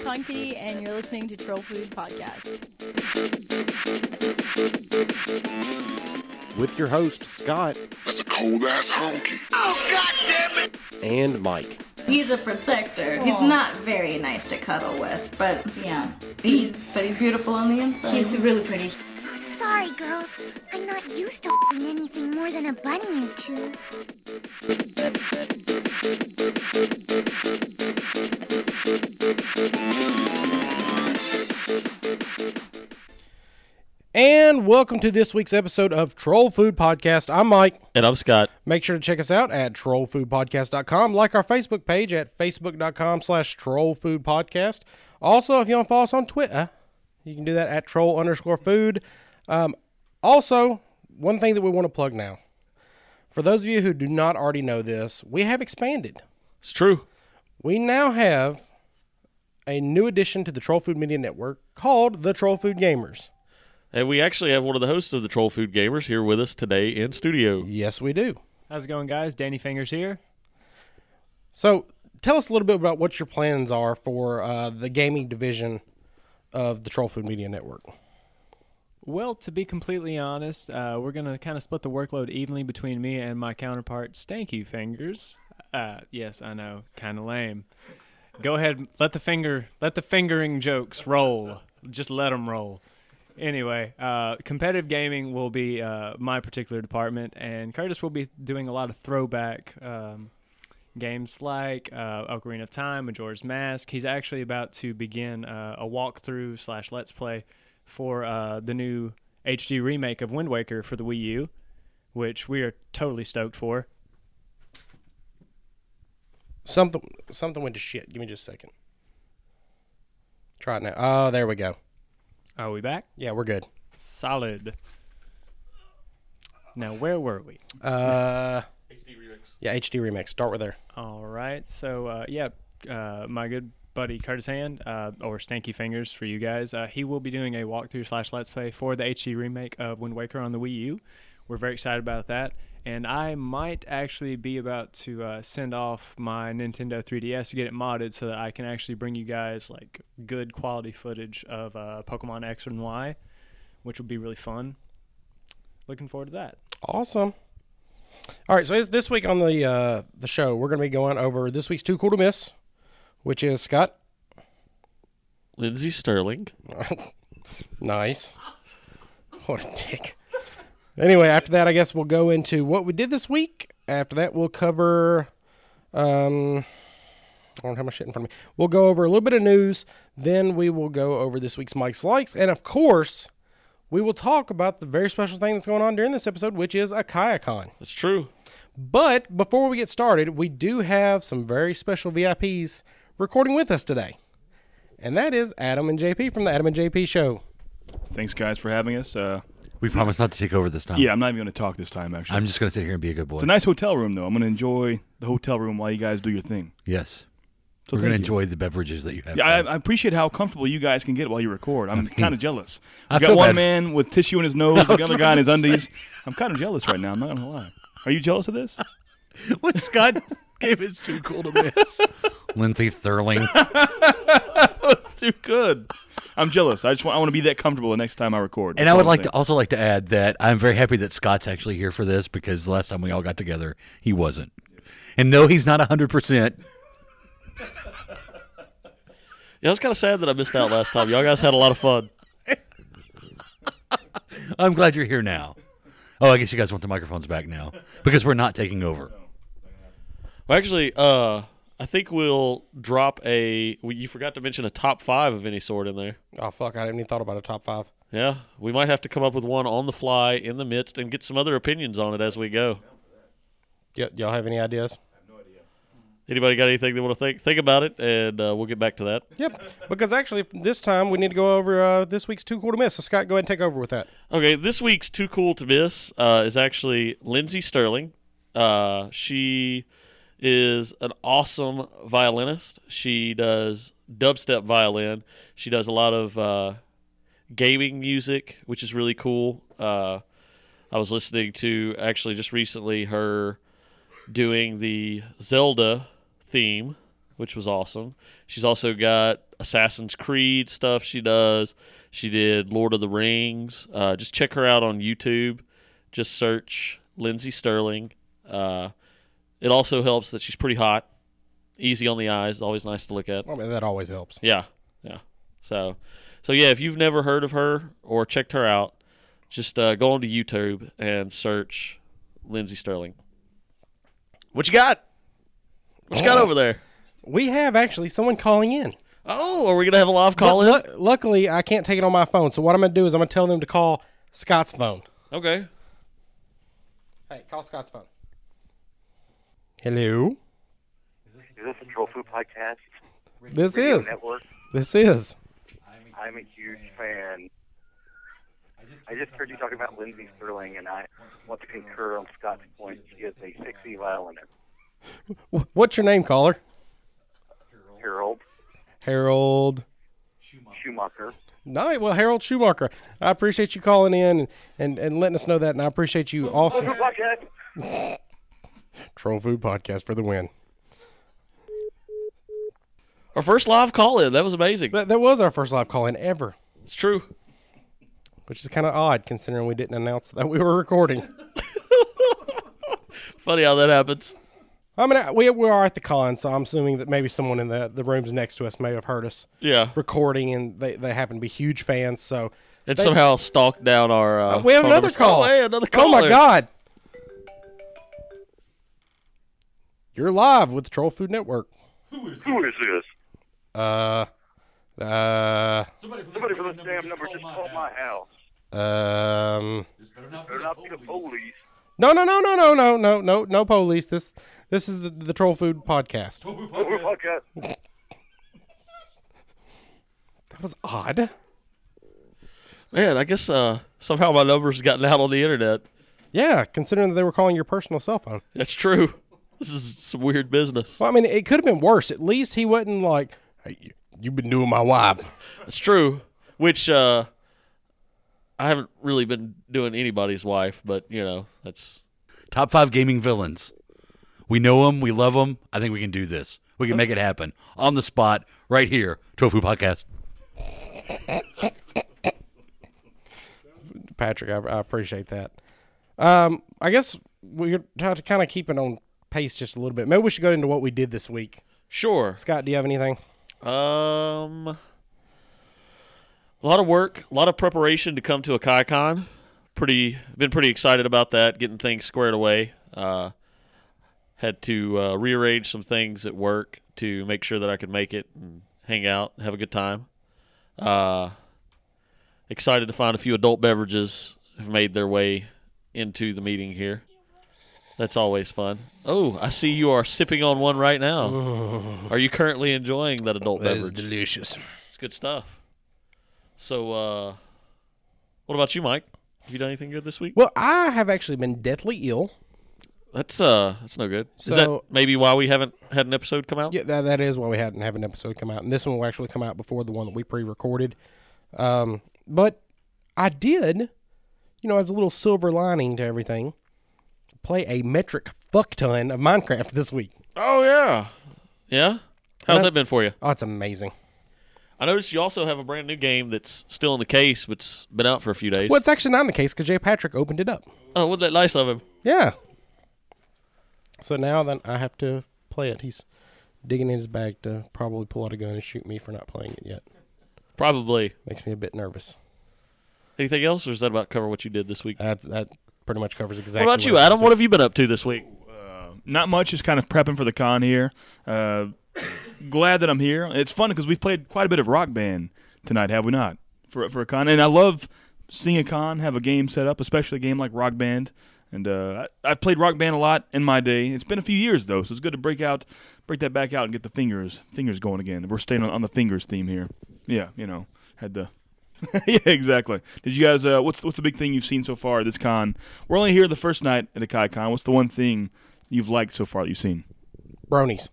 Honky, and you're listening to Troll Food Podcast. With your host, Scott. That's a cold-ass honky. Oh, God damn it! And Mike. He's a protector. He's not very nice to cuddle with, but yeah, he's beautiful on the inside. He's really pretty. Sorry, girls. I'm not used to anything more than a bunny or two. And welcome to this week's episode of Troll Food Podcast. I'm Mike. And I'm Scott. Make sure to check us out at trollfoodpodcast.com. Like our Facebook page at facebook.com/trollfoodpodcast. Also, if you want to follow us on Twitter, you can do that at troll_food. Also, one thing that we want to plug now. For those of you who do not already know this, we have expanded. It's true. We now have a new addition to the Troll Food Media Network called the Troll Food Gamers. And we actually have one of the hosts of the Troll Food Gamers here with us today in studio. Yes, we do. How's it going, guys? Danny Fingers here. So, tell us a little bit about what your plans are for the gaming division of the Troll Food Media Network. Well, to be completely honest, we're going to kind of split the workload evenly between me and my counterpart, Stanky Fingers. Yes, I know, kind of lame. Go ahead, let the fingering jokes roll. Just let them roll. Anyway, competitive gaming will be my particular department, and Curtis will be doing a lot of throwback games like Ocarina of Time, Majora's Mask. He's actually about to begin a walkthrough / let's play for the new HD remake of Wind Waker for the Wii U, which we are totally stoked for. Something went to shit. Give me just a second. Try it now. Oh, there we go. Are we back? Yeah, we're good. Solid. Now, where were we? HD Remix. Yeah, HD Remix. Start with there. All right. So, my good buddy Curtis Hand, or Stanky Fingers for you guys, he will be doing a walkthrough / let's play for the HD remake of Wind Waker on the Wii U. We're very excited about that. And I might actually be about to send off my Nintendo 3DS to get it modded so that I can actually bring you guys like good quality footage of Pokemon X and Y, which will be really fun. Looking forward to that. Awesome. All right, so this week on the show, we're going to be going over this week's Too Cool to Miss, which is Scott. Lindsey Sterling. Nice. What a dick. Anyway, after that, I guess we'll go into what we did this week. After that, we'll cover, I don't have my shit in front of me. We'll go over a little bit of news. Then we will go over this week's Mike's Likes. And, of course, we will talk about the very special thing that's going on during this episode, which is AkayaCon. That's true. But before we get started, we do have some very special VIPs recording with us today. And that is Adam and JP from the Adam and JP Show. Thanks, guys, for having us. We promise not to take over this time. Yeah, I'm not even going to talk this time, actually. I'm just going to sit here and be a good boy. It's a nice hotel room, though. I'm going to enjoy the hotel room while you guys do your thing. Yes. So we're going to enjoy the beverages that you have. Yeah, I appreciate how comfortable you guys can get while you record. I'm kind of jealous. I We've got feel one bad. man with tissue in his nose, the other guy in his undies. I'm kind of jealous right now. I'm not going to lie. Are you jealous of this? What Scott gave is too cool to miss. Lindsey Sterling. That's too good. I'm jealous. I want to be that comfortable the next time I record. And I would also like to add that I'm very happy that Scott's actually here for this because the last time we all got together, he wasn't. And no, he's not 100%. Yeah, I was kind of sad that I missed out last time. Y'all guys had a lot of fun. I'm glad you're here now. Oh, I guess you guys want the microphones back now because we're not taking over. Well, actually, I think we'll drop you forgot to mention a top 5 of any sort in there. Oh, fuck. I hadn't even thought about a top 5. Yeah, we might have to come up with one on the fly in the midst and get some other opinions on it as we go. Y'all have any ideas? Anybody got anything they want to think about it, and we'll get back to that. Yep, because actually this time we need to go over this week's Too Cool to Miss. So Scott, go ahead and take over with that. Okay, this week's Too Cool to Miss is actually Lindsey Sterling. She is an awesome violinist. She does dubstep violin. She does a lot of gaming music, which is really cool. I was listening to, actually just recently, her doing the Zelda theme which was awesome. She's also got Assassin's Creed stuff she does. She did Lord of the Rings. Just check her out on YouTube. Just search Lindsey Sterling. It also helps that she's pretty hot, easy on the eyes, always nice to look at. I mean, that always helps. Yeah. So yeah, if you've never heard of her or checked her out, just go onto YouTube and search Lindsey Sterling. What you got? What you got over there? We have actually someone calling in. Oh, are we gonna have a live call in? Luckily, I can't take it on my phone. So what I'm gonna do is I'm gonna tell them to call Scott's phone. Okay. Hey, call Scott's phone. Hello. Is this a Troll Food Podcast? This Radio is. Network? This is. I'm a huge fan. I just heard you talking about Lindsey Sterling, and I want to concur on Scott's point. She is a sexy violinist. What's your name, caller? Harold Schumacher. Schumacher. Well, Harold Schumacher. I appreciate you calling in and letting us know that, and I appreciate you also. Troll Food Podcast. Troll Food Podcast for the win. Our first live call in. That was amazing. That was our first live call in ever. It's true. Which is kind of odd considering we didn't announce that we were recording. Funny how that happens. I mean, we are at the con, so I'm assuming that maybe someone in the rooms next to us may have heard us recording, and they happen to be huge fans. So it somehow stalked down our. We have another call. Oh, hey, another caller. Oh my God! You're live with the Troll Food Network. Who is this? Somebody from this damn number just called my house. Better not be the police. No police. This is the Troll Food Podcast. Troll Food Podcast. That was odd. Man, I guess somehow my number's gotten out on the internet. Yeah, considering that they were calling your personal cell phone. That's true. This is some weird business. Well, I mean, it could have been worse. At least he wasn't like, hey, you've been doing my wife. That's true. Which I haven't really been doing anybody's wife, but, that's... Top 5 gaming villains. We know them. We love them. I think we can do this. We can make it happen. On the spot, right here. Troll Food Podcast. Patrick, I appreciate that. I guess we're trying to kind of keep it on pace just a little bit. Maybe we should go into what we did this week. Sure. Scott, do you have anything? A lot of work, a lot of preparation to come to a KaiCon. Been pretty excited about that, getting things squared away. Had to rearrange some things at work to make sure that I could make it and hang out, have a good time. Excited to find a few adult beverages have made their way into the meeting here. That's always fun. Oh, I see you are sipping on one right now. Are you currently enjoying that adult beverage? That is delicious. It's good stuff. So, what about you, Mike? Have you done anything good this week? Well, I have actually been deathly ill. That's no good. Is that maybe why we haven't had an episode come out? Yeah, that is why we hadn't have an episode come out. And this one will actually come out before the one that we pre-recorded. But I did, as a little silver lining to everything, play a metric fuck ton of Minecraft this week. Oh, yeah. Yeah? How's that been for you? Oh, it's amazing. I noticed you also have a brand new game that's still in the case, but it's been out for a few days. Well, it's actually not in the case because Jay Patrick opened it up. Oh, wasn't that nice of him? Yeah. So now then I have to play it. He's digging in his bag to probably pull out a gun and shoot me for not playing it yet. Probably. Makes me a bit nervous. Anything else, or does that about cover what you did this week? That pretty much covers exactly. What about you, Adam? What have you been up to this week? Not much, just kind of prepping for the con here. Glad that I'm here. It's fun because we've played quite a bit of Rock Band tonight, have we not? For a con, and I love seeing a con have a game set up, especially a game like Rock Band. And I've played Rock Band a lot in my day. It's been a few years though, so it's good to break that back out and get the fingers going again. We're staying on the fingers theme here. Yeah, had the. Yeah, exactly. Did you guys? What's the big thing you've seen so far at this con? We're only here the first night at a KaiCon. What's the one thing you've liked so far that you've seen? Bronies.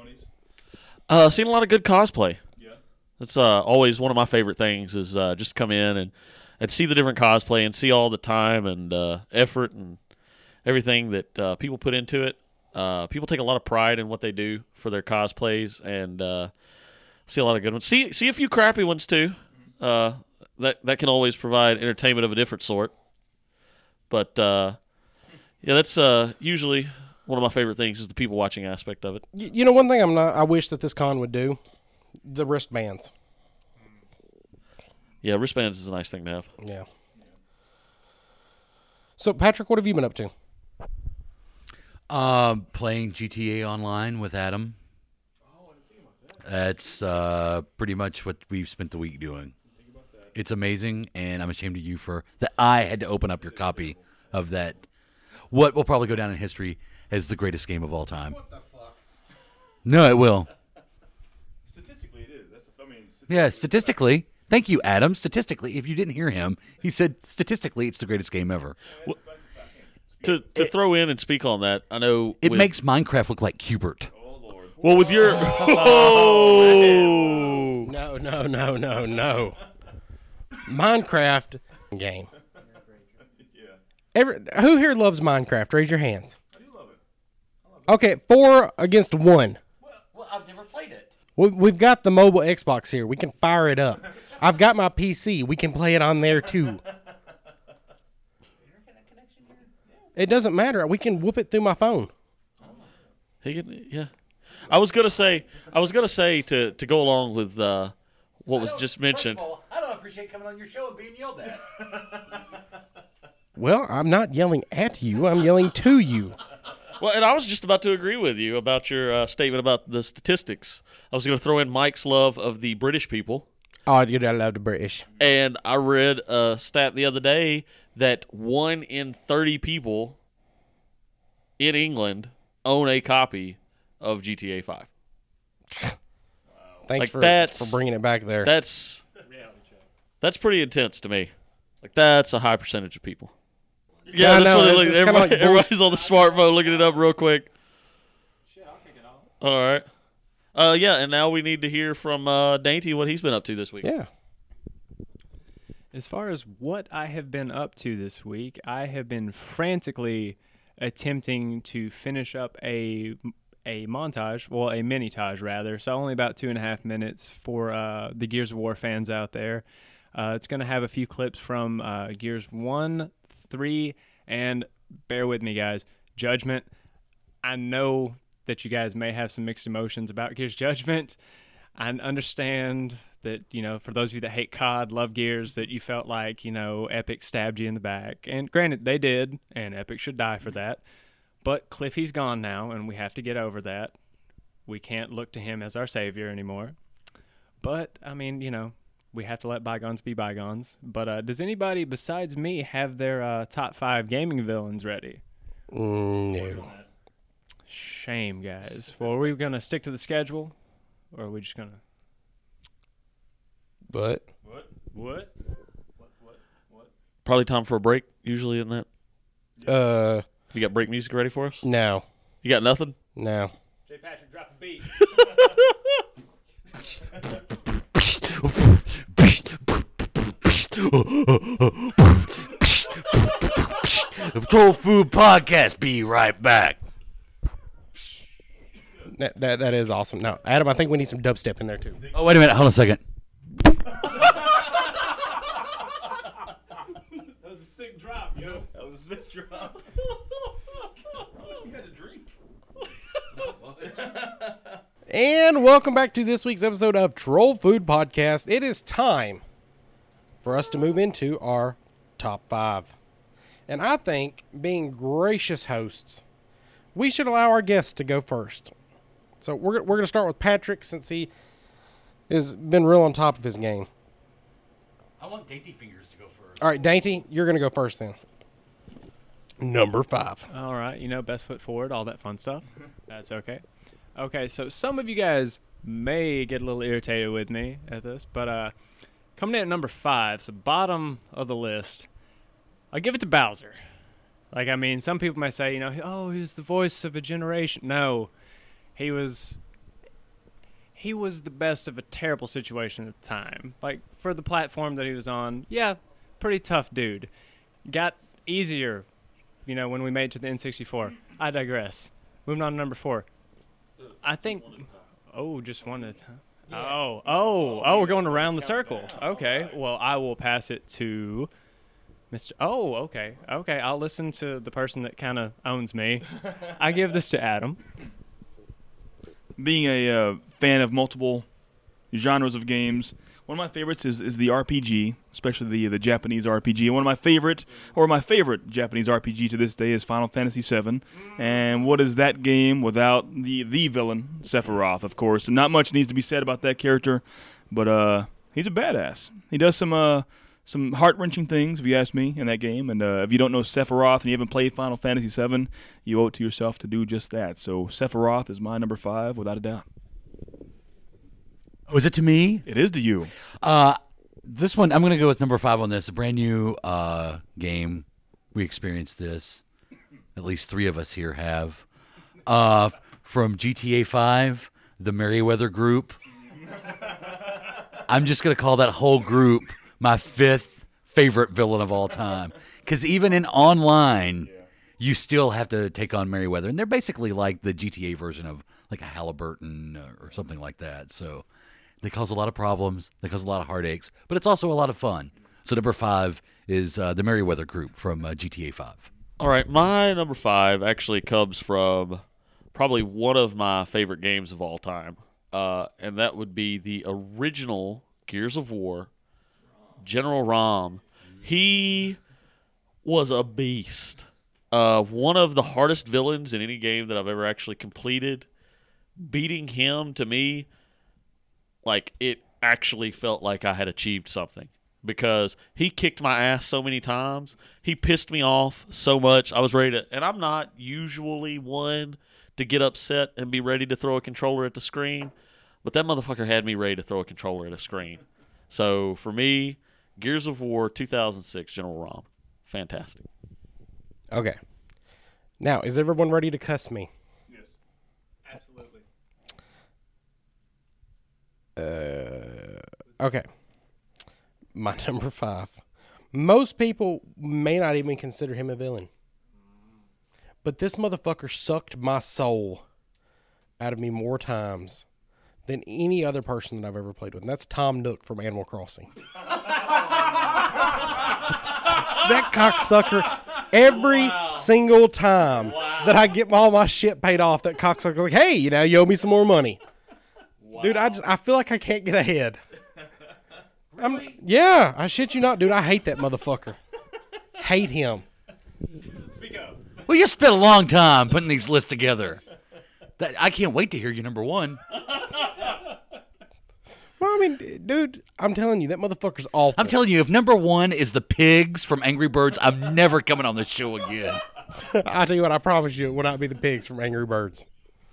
Seen a lot of good cosplay. Yeah, that's always one of my favorite things. Is just come in and see the different cosplay and see all the time and effort and everything that people put into it. People take a lot of pride in what they do for their cosplays, and see a lot of good ones. See a few crappy ones too. That can always provide entertainment of a different sort. But yeah, that's usually one of my favorite things is the people watching aspect of it. You know, one thing I wish that this con would do, the wristbands. Yeah, wristbands is a nice thing to have. Yeah. So, Patrick, what have you been up to? Playing GTA Online with Adam. That's pretty much what we've spent the week doing. It's amazing, and I'm ashamed of you for that. I had to open up your copy of that. What will probably go down in history as the greatest game of all time. What the fuck? No, it will. Statistically, it is. Yeah, statistically. Thank you, Adam. Statistically, if you didn't hear him, he said statistically it's the greatest game ever. Well, to throw in and speak on that, I know it makes Minecraft look like Cubert. Well, with your No. Minecraft game. Who here loves Minecraft? Raise your hands. I do love it. Okay, 4 against 1. Well, I've never played it. We've got the mobile Xbox here. We can fire it up. I've got my PC. We can play it on there too. It doesn't matter. We can whoop it through my phone. Yeah. I was gonna say to go along with what was just mentioned. First of all, I don't appreciate coming on your show and being yelled at. Well, I'm not yelling at you. I'm yelling to you. Well, and I was just about to agree with you about your statement about the statistics. I was going to throw in Mike's love of the British people. Oh, you don't love the British. And I read a stat the other day that 1 in 30 people in England own a copy of GTA 5. Thanks for bringing it back there. That's pretty intense to me. Like, that's a high percentage of people. Yeah, that's what it looks. Everybody's on the smartphone looking it up real quick. Shit, I'll kick it off. All right. Yeah, and now we need to hear from Dainty what he's been up to this week. Yeah. As far as what I have been up to this week, I have been frantically attempting to finish up a montage, well, a mini-tage rather, so only about 2.5 minutes for the Gears of War fans out there. It's going to have a few clips from Gears 1, 3, and bear with me, guys, Judgment. I know that you guys may have some mixed emotions about Gears Judgment. I understand that, for those of you that hate COD, love Gears, that you felt like, Epic stabbed you in the back. And granted, they did, and Epic should die for that. But Cliffy's gone now, and we have to get over that. We can't look to him as our savior anymore. But, I mean, we have to let bygones be bygones. But does anybody besides me have their top 5 gaming villains ready? No. Shame, guys. Well, are we going to stick to the schedule? Or are we just going to... What? Probably time for a break, usually, isn't that? You got break music ready for us? No. You got nothing? No. J. Patrick, drop a beat. The Troll Food Podcast. Be right back. That is awesome. Now, Adam, I think we need some dubstep in there too. Oh, wait a minute. Hold on a second. That was a sick drop, yo. That was a sick drop. We had to drink. And welcome back to this week's episode of Troll Food Podcast. It is time for us to move into our top 5. And I think, being gracious hosts, we should allow our guests to go first. So we're going to start with Patrick, since he has been real on top of his game. I want Dainty Fingers to go first. All right, Dainty, you're going to go first then. Number 5. All right, best foot forward, all that fun stuff. That's okay. Okay, so some of you guys may get a little irritated with me at this, but coming in at number 5, so bottom of the list, I'll give it to Bowser. Like, I mean, some people might say, oh, he was the voice of a generation. No, he was the best of a terrible situation at the time. Like, for the platform that he was on, yeah, pretty tough dude. Got easier, when we made it to the N64. I digress. moving on to number 4. I think. Oh, just one at a time. Oh, we're going around the circle. Okay, well, I will pass it to Mr. Oh, okay. I'll listen to the person that kind of owns me. I give this to Adam. Being a fan of multiple genres of games, one of my favorites is the RPG, especially the Japanese RPG. And my favorite Japanese RPG to this day is Final Fantasy VII. And what is that game without the villain, Sephiroth, of course. And not much needs to be said about that character, but he's a badass. He does some heart-wrenching things, if you ask me, in that game. And if you don't know Sephiroth and you haven't played Final Fantasy VII, you owe it to yourself to do just that. So Sephiroth is my number 5, without a doubt. Oh, is it to me? It is to you. This one, I'm going to go with number 5 on this. A brand new game. We experienced this. At least 3 of us here have. From GTA 5, the Merryweather Group. I'm just going to call that whole group my 5th favorite villain of all time. Because even in online, you still have to take on Merryweather. And they're basically like the GTA version of like a Halliburton or something like that. So they cause a lot of problems. They cause a lot of heartaches. But it's also a lot of fun. So number 5 is the Merryweather Group from GTA 5. All right, my number 5 actually comes from probably one of my favorite games of all time. And that would be the original Gears of War, General Rom. He was a beast. One of the hardest villains in any game that I've ever actually completed. Beating him, to me, like, it actually felt like I had achieved something. Because he kicked my ass so many times. He pissed me off so much. I was ready to... And I'm not usually one to get upset and be ready to throw a controller at the screen. But that motherfucker had me ready to throw a controller at a screen. So, for me, Gears of War 2006 General Rom. Fantastic. Okay. Now, is everyone ready to cuss me? Yes. Absolutely. Okay. My number 5. Most people may not even consider him a villain. But this motherfucker sucked my soul out of me more times than any other person that I've ever played with. And that's Tom Nook from Animal Crossing. That cocksucker, every single time that I get all my shit paid off, that cocksucker like, hey, you owe me some more money. Wow. Dude, I feel like I can't get ahead. Really? Yeah, I shit you not, dude. I hate that motherfucker. Hate him. Speak up. Well, you spent a long time putting these lists together. I can't wait to hear your number 1. Well, I mean, dude, I'm telling you, that motherfucker's awful. I'm telling you, if number 1 is the pigs from Angry Birds, I'm never coming on this show again. I'll tell you what, I promise you it will not be the pigs from Angry Birds.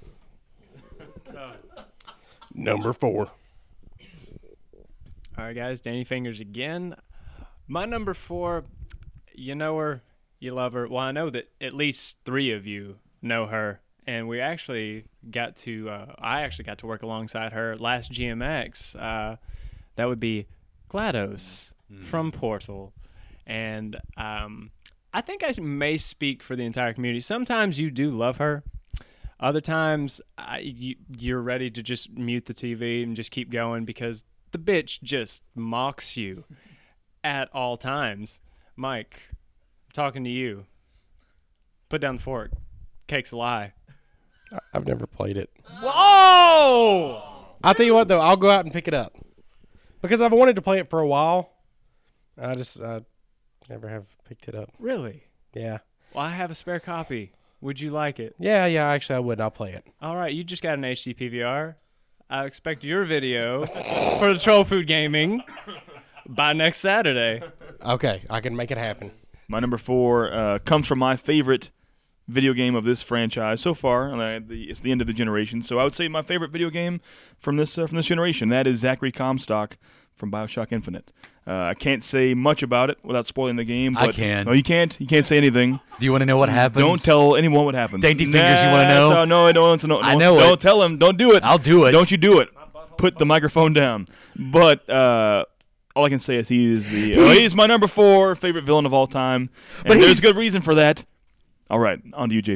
Number 4. All right, guys, Danny Fingers again. My number 4, you know her, you love her. Well, I know that at least 3 of you know her, and we actually got to, I actually got to work alongside her last GMX. That would be GLaDOS from Portal. And I think I may speak for the entire community. Sometimes you do love her. Other times you're ready to just mute the TV and just keep going because the bitch just mocks you at all times. Mike, I'm talking to you. Put down the fork. Cake's a lie. I've never played it. Whoa! I'll tell you what, though. I'll go out and pick it up. Because I've wanted to play it for a while. I never have picked it up. Really? Yeah. Well, I have a spare copy. Would you like it? Yeah, actually I would. I'll play it. All right, you just got an HD PVR. I expect your video for the Troll Food Gaming by next Saturday. Okay, I can make it happen. My number 4 comes from my favorite video game of this franchise so far. It's the end of the generation, so I would say my favorite video game from this generation. That is Zachary Comstock from BioShock Infinite. I can't say much about it without spoiling the game. But, I can. No, you can't. You can't say anything. Do you want to know what happens? Don't tell anyone what happens. Dainty Fingers, you want to know? No, I don't. I know it. Don't tell him. Don't do it. I'll do it. Don't you do it. Put the microphone down. But all I can say is he's my number 4 favorite villain of all time. And there's good reason for that. All right, on to you, JP.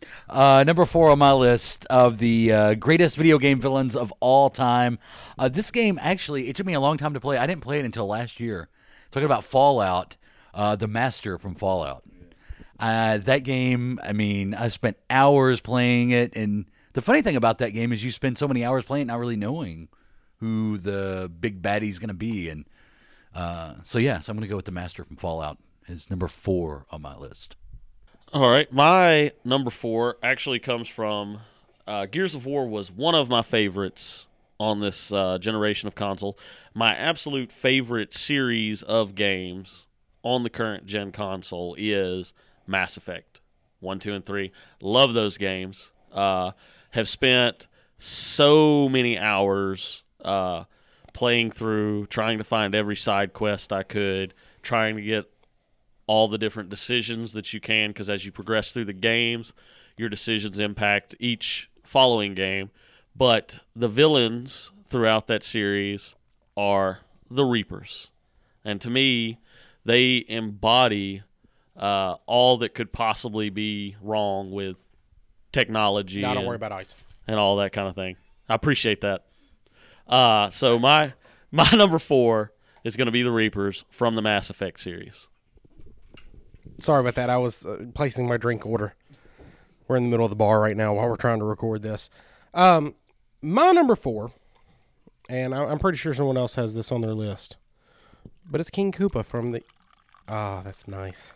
Number 4 on my list of the greatest video game villains of all time. This game, actually, it took me a long time to play. I didn't play it until last year. Talking about Fallout, the Master from Fallout. That game, I mean, I spent hours playing it. And the funny thing about that game is you spend so many hours playing it not really knowing who the big baddie's going to be. And so I'm going to go with the Master from Fallout as number 4 on my list. All right, my number 4 actually comes from Gears of War. Was one of my favorites on this generation of console. My absolute favorite series of games on the current gen console is Mass Effect 1, 2, and 3. Love those games. Have spent so many hours playing through, trying to find every side quest I could, trying to get all the different decisions that you can, because as you progress through the games, your decisions impact each following game. But the villains throughout that series are the Reapers. And to me, they embody all that could possibly be wrong with technology. Don't worry about ice. And all that kind of thing. I appreciate that. So my number 4 is going to be the Reapers from the Mass Effect series. Sorry about that. I was placing my drink order. We're in the middle of the bar right now while we're trying to record this. My number 4, and I'm pretty sure someone else has this on their list, but it's King Koopa from the... Ah, that's nice.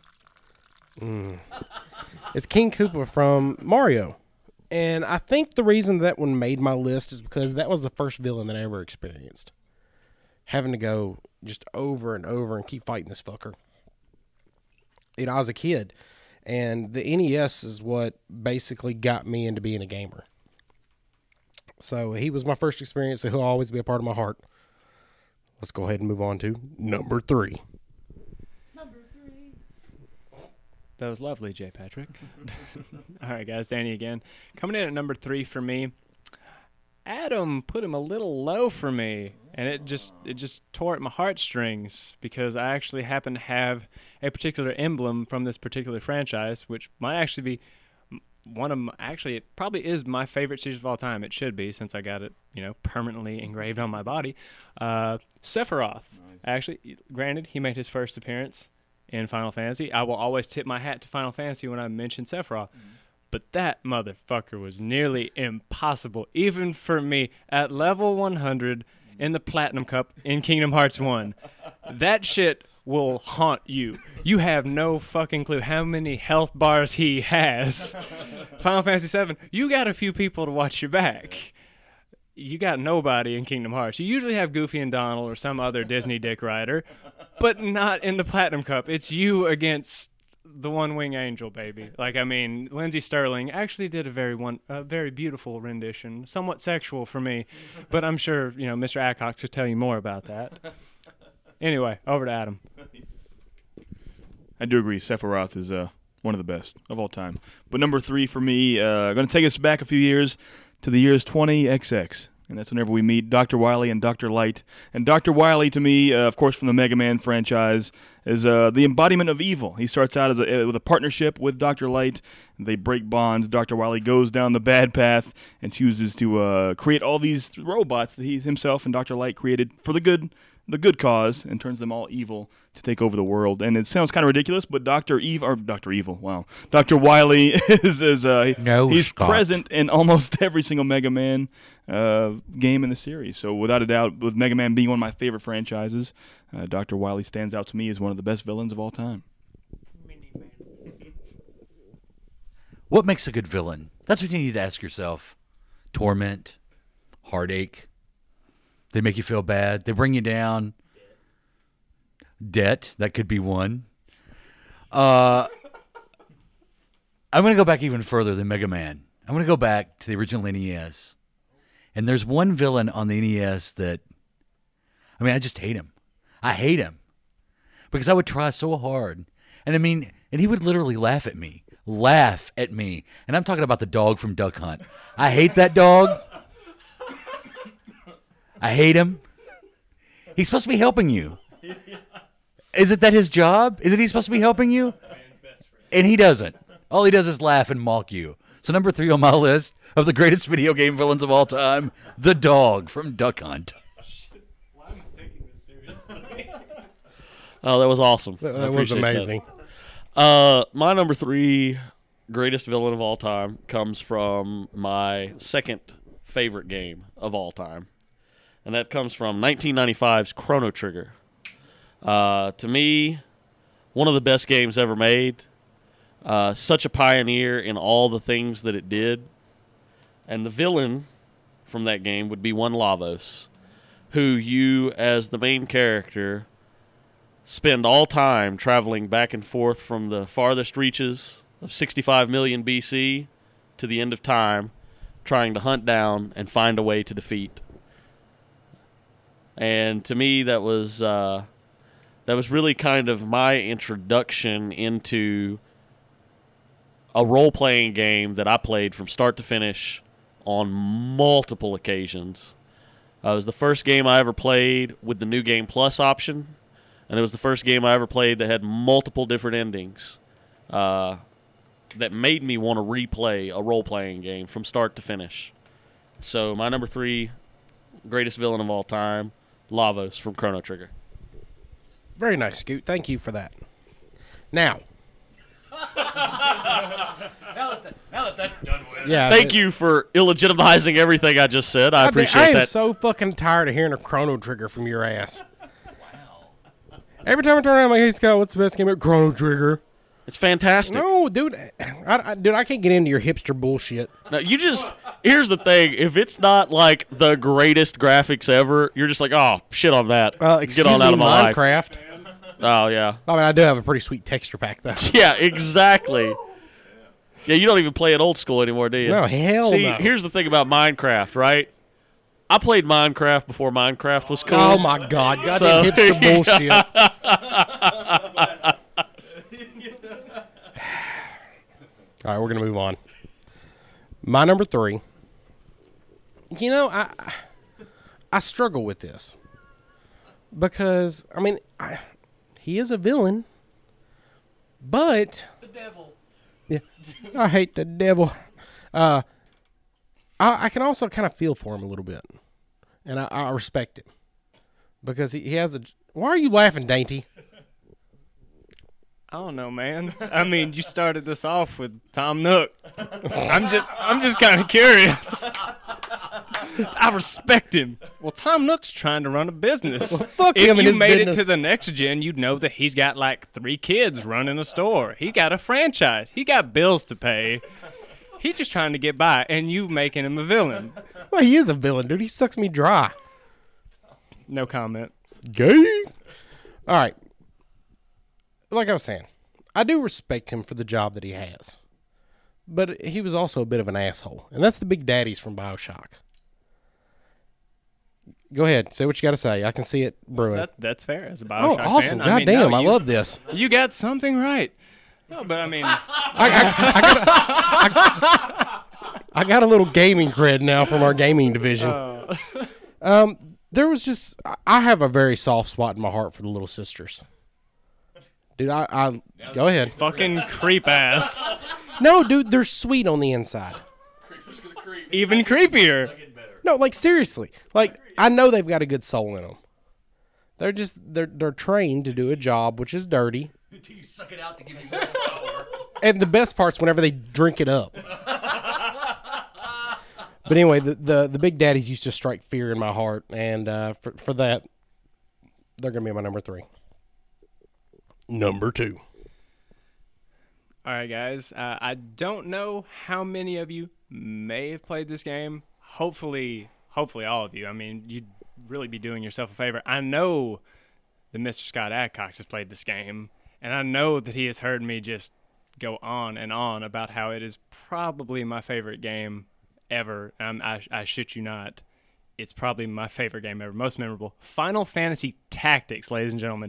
It's King Koopa from Mario. And I think the reason that one made my list is because that was the first villain that I ever experienced. Having to go just over and over and keep fighting this fucker. You know, I was a kid, and the NES is what basically got me into being a gamer. So he was my first experience, so he'll always be a part of my heart. Let's go ahead and move on to number 3. That was lovely, J. Patrick. All right, guys, Danny again. Coming in at number 3 for me, Adam put him a little low for me, and it just tore at my heartstrings because I actually happen to have a particular emblem from this particular franchise, which might actually be one of my, actually it probably is my favorite series of all time. It should be, since I got it, permanently engraved on my body. Sephiroth. Nice. Actually, granted, he made his first appearance in Final Fantasy. I will always tip my hat to Final Fantasy when I mention Sephiroth. But that motherfucker was nearly impossible, even for me, at level 100 in the Platinum Cup in Kingdom Hearts 1. That shit will haunt you. You have no fucking clue how many health bars he has. Final Fantasy 7, you got a few people to watch your back. You got nobody in Kingdom Hearts. You usually have Goofy and Donald or some other Disney dick rider, but not in the Platinum Cup. It's you against the One-Wing Angel, baby. Lindsay Sterling actually did a very beautiful rendition, somewhat sexual for me, but I'm sure, Mr. Adcock should tell you more about that. Anyway, over to Adam. I do agree. Sephiroth is one of the best of all time. But number 3 for me, going to take us back a few years to the years 20XX. And that's whenever we meet Dr. Wily and Dr. Light. And Dr. Wily, to me, of course, from the Mega Man franchise, is the embodiment of evil. He starts out with a partnership with Dr. Light. They break bonds. Dr. Wily goes down the bad path and chooses to create all these robots that he himself and Dr. Light created for the good cause, and turns them all evil to take over the world. And it sounds kind of ridiculous, but Dr. Wily he's present in almost every single Mega Man game in the series. So without a doubt, with Mega Man being one of my favorite franchises, Dr. Wily stands out to me as one of the best villains of all time. What makes a good villain? That's what you need to ask yourself. Torment, heartache. They make you feel bad. They bring you down. Debt, that could be one. I'm going to go back even further than Mega Man. I'm going to go back to the original NES. And there's one villain on the NES that, I just hate him. I hate him. Because I would try so hard. And he would literally laugh at me. And I'm talking about the dog from Duck Hunt. I hate that dog. I hate him. He's supposed to be helping you. Isn't that his job? Isn't he supposed to be helping you? And he doesn't. All he does is laugh and mock you. So number 3 on my list of the greatest video game villains of all time, the dog from Duck Hunt. Why am I taking this seriously? Oh, that was awesome. That I was appreciate amazing. that. My number 3 greatest villain of all time comes from my second favorite game of all time, and that comes from 1995's Chrono Trigger. To me, one of the best games ever made. Such a pioneer in all the things that it did. And the villain from that game would be one Lavos, who you, as the main character, spend all time traveling back and forth from the farthest reaches of 65 million BC to the end of time, trying to hunt down and find a way to defeat. And to me, that was really kind of my introduction into a role-playing game that I played from start to finish on multiple occasions. It was the first game I ever played with the New Game Plus option, and it was the first game I ever played that had multiple different endings that made me want to replay a role-playing game from start to finish. So my number 3 greatest villain of all time, Lavos from Chrono Trigger. Very nice, Scoot. Thank you for that. Now that that's done with. Yeah. Thank you for illegitimizing everything I just said. I appreciate I am that. so fucking tired of hearing a Chrono Trigger from your ass. Wow. Every time I turn around, I'm like, hey, Scott, what's the best game? Chrono Trigger. It's fantastic. No, dude. I can't get into your hipster bullshit. No, here's the thing. If it's not like the greatest graphics ever, you're just like, oh, shit on that. Excuse Get on me, out of my life. Minecraft. Oh, yeah. I mean, I do have a pretty sweet texture pack, though. Yeah, exactly. Yeah, you don't even play it old school anymore, do you? No, hell See, no. here's the thing about Minecraft, right? I played Minecraft before Minecraft was cool. Oh, my God. Goddamn hipster bullshit. All right, we're going to move on. My number 3. You know, I struggle with this. Because, I mean, he is a villain. But... The devil. Yeah, I hate the devil. I can also kind of feel for him a little bit. And I respect him. Because he has a... Why are you laughing, Dainty? I don't know, man. I mean, you started this off with Tom Nook. I'm just kind of curious. I respect him. Well, Tom Nook's trying to run a business. Well, fuck if him and you his made business. it to the next gen, you'd know that he's got like 3 kids running a store. He got a franchise. He got bills to pay. He's just trying to get by, and you making him a villain. Well, he is a villain, dude. He sucks me dry. No comment. Gay. All right. Like I was saying, I do respect him for the job that he has. But he was also a bit of an asshole. And that's the big daddies from BioShock. Go ahead. Say what you got to say. I can see it brewing. That's fair as a BioShock fan. Awesome. I mean, Goddamn, no, I love this. You got something right. No, but I mean... I got a little gaming cred now from our gaming division. There was just... I have a very soft spot in my heart for the Little Sisters. Dude, I go ahead. Fucking creep ass. No, dude, they're sweet on the inside. Even creepier. No, like seriously. Like I know they've got a good soul in them. They're just they're trained to do a job which is dirty. Until you suck it out to give you more power. And the best part's whenever they drink it up. But anyway, the big daddies used to strike fear in my heart, and for that, they're gonna be my number 3. Number 2. All right, guys. I don't know how many of you may have played this game. Hopefully all of you. I mean, you'd really be doing yourself a favor. I know that Mr. Scott Adcox has played this game, and I know that he has heard me just go on and on about how it is probably my favorite game ever. I shit you not. It's probably my favorite game ever, most memorable. Final Fantasy Tactics, ladies and gentlemen.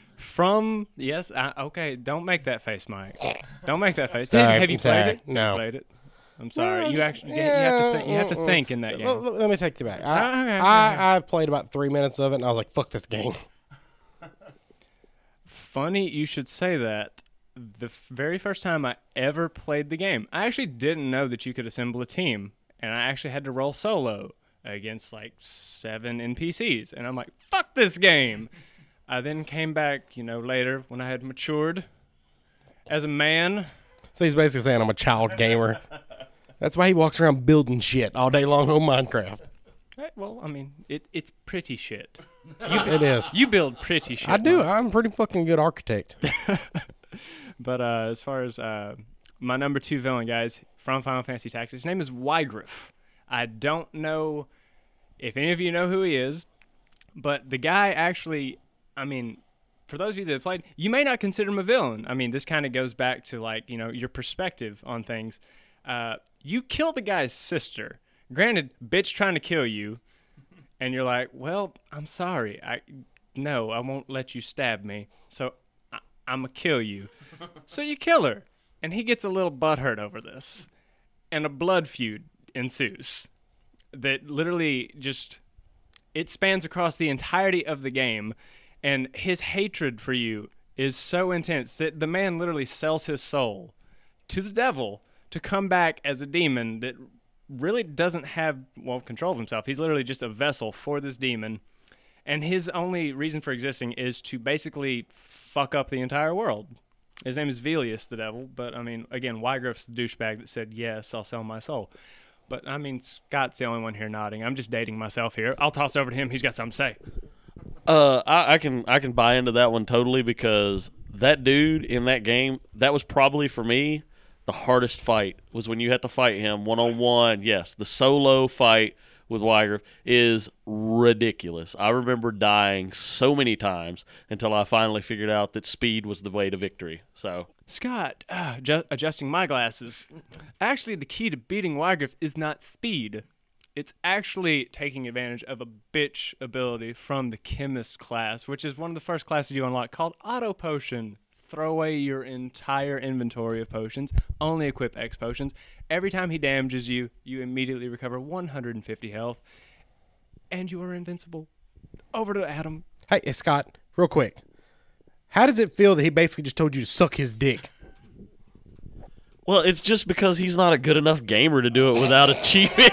Okay, don't make that face, Mike. Don't make that face. Sorry, Have you played it? No. Have you played it? I'm sorry. No, you just- actually you have to think in that game. Let me take you back. Okay. I played about 3 minutes of it, and I was like, fuck this game. Funny you should say that. the very first time I ever played the game, I actually didn't know that you could assemble a team, and I actually had to roll solo against like 7 NPCs, and I'm like, fuck this game. I then came back, later when I had matured as a man. So he's basically saying I'm a child gamer. That's why he walks around building shit all day long on Minecraft. Right, well, I mean, it's pretty shit. It is. You build pretty shit. I do. Mike. I'm a pretty fucking good architect. But as far as my number 2 villain, guys, from Final Fantasy Tactics, his name is Wygriff. I don't know if any of you know who he is, but the guy actually, I mean, for those of you that have played, you may not consider him a villain. I mean, this kind of goes back to, like, your perspective on things. You kill the guy's sister. Granted, bitch trying to kill you, and you're like, well, I'm sorry. I won't let you stab me, so I'm going to kill you. So you kill her, and he gets a little butthurt over this, and a blood feud ensues that literally just, it spans across the entirety of the game, and his hatred for you is so intense that the man literally sells his soul to the devil to come back as a demon that really doesn't have, control of himself. He's literally just a vessel for this demon, and his only reason for existing is to basically fuck up the entire world. His name is Velius the devil, but, I mean, again, Wygriff's the douchebag that said, yes, I'll sell my soul. But, I mean, Scott's the only one here nodding. I'm just dating myself here. I'll toss over to him. He's got something to say. I can buy into that one totally, because that dude in that game, that was probably, for me, the hardest fight was when you had to fight him one-on-one. Yes, the solo fight with Wygriff is ridiculous. I remember dying so many times until I finally figured out that speed was the way to victory. So, Scott, adjusting my glasses. Actually, the key to beating Wygriff is not speed. It's actually taking advantage of a bitch ability from the chemist class, which is one of the first classes you unlock, called Auto Potion. Throw away your entire inventory of potions. Only equip X potions. Every time he damages you, you immediately recover 150 health. And you are invincible. Over to Adam. Hey, Scott, real quick. How does it feel that he basically just told you to suck his dick? Well, it's just because he's not a good enough gamer to do it without achieving.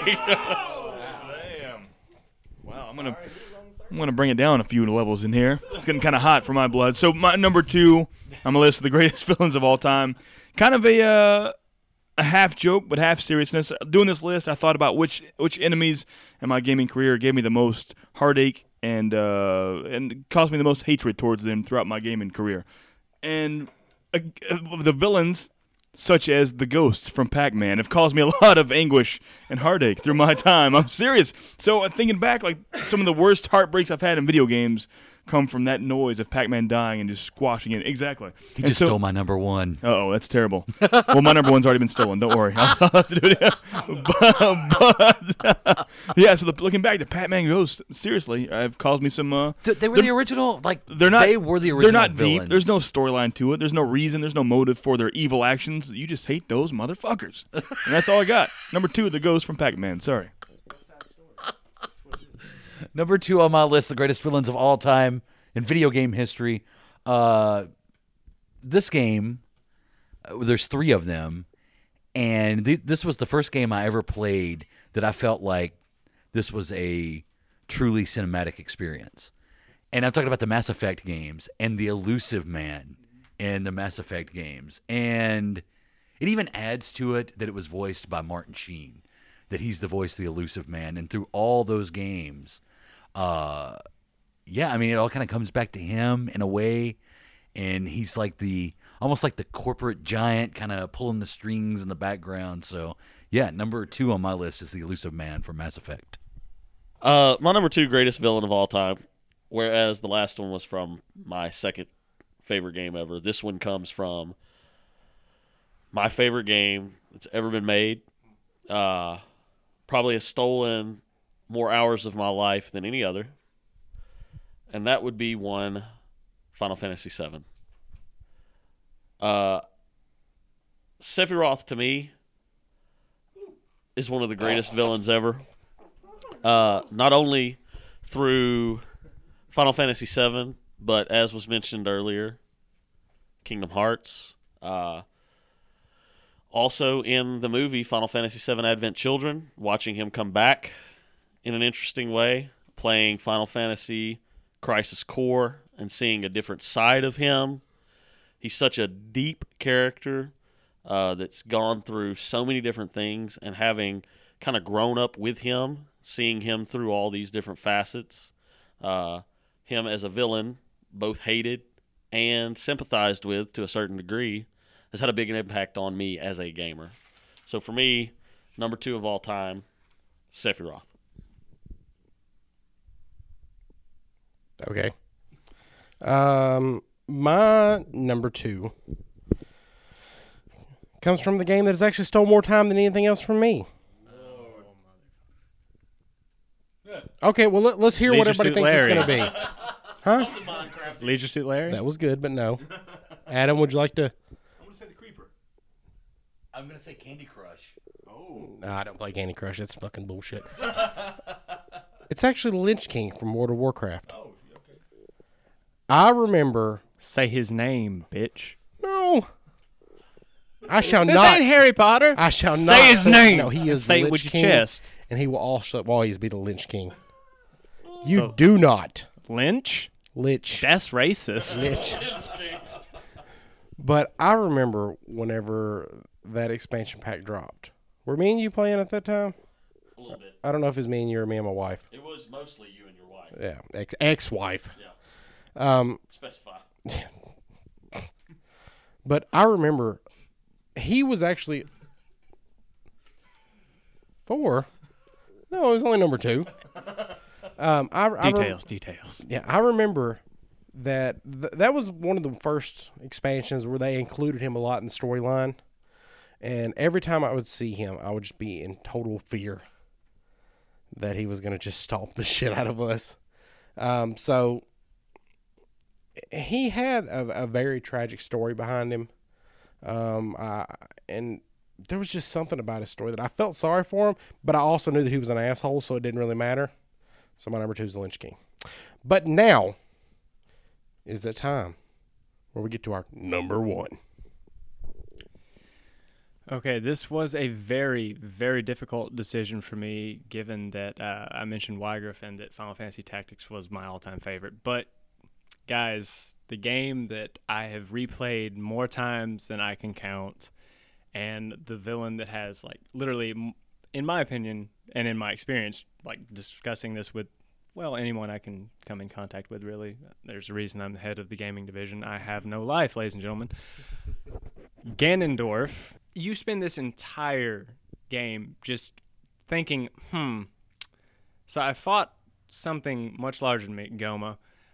Damn. Wow, I'm gonna bring it down a few levels in here. It's getting kind of hot for my blood. So my number 2 on my list of the greatest villains of all time. Kind of a half joke but half seriousness. Doing this list, I thought about which enemies in my gaming career gave me the most heartache and caused me the most hatred towards them throughout my gaming career. And the villains, such as the ghosts from Pac-Man, have caused me a lot of anguish and heartache through my time. I'm serious. So thinking back, like, some of the worst heartbreaks I've had in video games come from that noise of Pac-Man dying and just squashing it. Exactly. He just stole my number 1. Uh-oh, that's terrible. Well, my number 1's already been stolen. Don't worry. I'll have to do it. But yeah, so looking back, the Pac-Man ghosts, seriously, have caused me some... They were the original, like, they're not, they were the original They're not villains. deep. There's no storyline to it. There's no reason. There's no motive for their evil actions. You just hate those motherfuckers. And that's all I got. Number 2, the ghost from Pac-Man. Sorry. Number 2 on my list, the greatest villains of all time in video game history. This game, there's 3 of them, and this was the first game I ever played that I felt like this was a truly cinematic experience. And I'm talking about the Mass Effect games and the Elusive Man in the Mass Effect games. And it even adds to it that it was voiced by Martin Sheen, that he's the voice of the Elusive Man. And through all those games, yeah, I mean, it all kind of comes back to him in a way, and he's like almost like the corporate giant kind of pulling the strings in the background. So, yeah, number 2 on my list is the Elusive Man from Mass Effect. My number 2 greatest villain of all time, whereas the last one was from my second favorite game ever. This one comes from my favorite game that's ever been made. Probably has stolen more hours of my life than any other. And that would be Final Fantasy VII. Sephiroth, to me, is one of the greatest villains ever. Not only through Final Fantasy VII, but as was mentioned earlier, Kingdom Hearts, Also in the movie Final Fantasy VII Advent Children, watching him come back in an interesting way, playing Final Fantasy Crisis Core and seeing a different side of him. He's such a deep character that's gone through so many different things, and having kind of grown up with him, seeing him through all these different facets, him as a villain, both hated and sympathized with to a certain degree, has had a big impact on me as a gamer. So for me, number 2 of all time, Sephiroth. Okay. My number 2 comes from the game that has actually stole more time than anything else from me. Okay, well, let's hear what Leisure everybody Suit thinks it's Larry. going to be. Huh? Leisure Suit Larry? That was good, but no. Adam, would you like to? I'm going to say the Creeper. I'm going to say Candy Crush. Oh. No, I don't play Candy Crush. That's fucking bullshit. It's actually the Lynch King from World of Warcraft. Oh, okay. I remember. Say his name, bitch. No. I shall This not. ain't Harry Potter. I shall Say not. his name. No, he is Say the it with Lynch your King, chest. and he will also always be the Lynch King. You do not. Lynch? Lich. That's racist. Lich. But I remember whenever that expansion pack dropped. Were me and you playing at that time? A little bit. I don't know if it was me and you or me and my wife. It was mostly you and your wife. Yeah, ex-wife. Yeah. Specify. But I remember he was actually 4. No, it was only number 2. Details. Yeah, I remember that that was one of the first expansions where they included him a lot in the storyline. And every time I would see him, I would just be in total fear that he was going to just stomp the shit out of us. So he had a very tragic story behind him. And there was just something about his story that I felt sorry for him, but I also knew that he was an asshole, so it didn't really matter. So my number 2 is the Lynch King. But now is the time where we get to our number 1. Okay, this was a very, very difficult decision for me, given that I mentioned Wygrif and that Final Fantasy Tactics was my all-time favorite. But, guys, the game that I have replayed more times than I can count, and the villain that has, like, literally, in my opinion and in my experience, like, discussing this with, well, anyone I can come in contact with, really. There's a reason I'm the head of the gaming division. I have no life, ladies and gentlemen. Ganondorf. You spend this entire game just thinking, So I fought something much larger than me, Goma.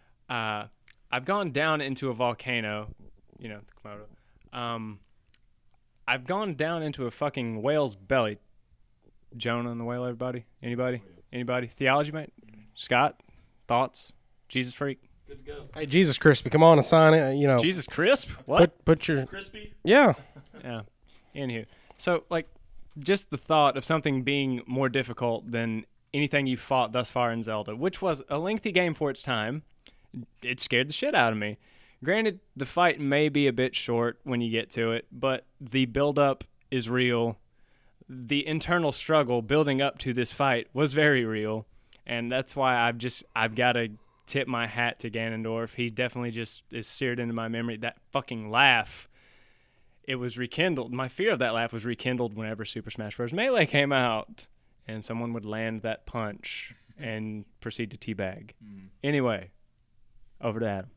I've gone down into a volcano, the Komodo. I've gone down into a fucking whale's belly. Jonah and the whale, everybody? Anybody? Theology, mate? Scott? Thoughts? Jesus freak? Good to go. Hey, Jesus Crispy, come on and sign it. Jesus Crisp? What? Put your Crispy? Yeah. Yeah. Anywho. So, like, just the thought of something being more difficult than anything you've fought thus far in Zelda, which was a lengthy game for its time, it scared the shit out of me. Granted, the fight may be a bit short when you get to it, but the build-up is real. The internal struggle building up to this fight was very real, and that's why I've got to tip my hat to Ganondorf. He definitely just is seared into my memory. That fucking laugh, it was rekindled. My fear of that laugh was rekindled whenever Super Smash Bros. Melee came out, and someone would land that punch and proceed to teabag. Anyway, over to Adam.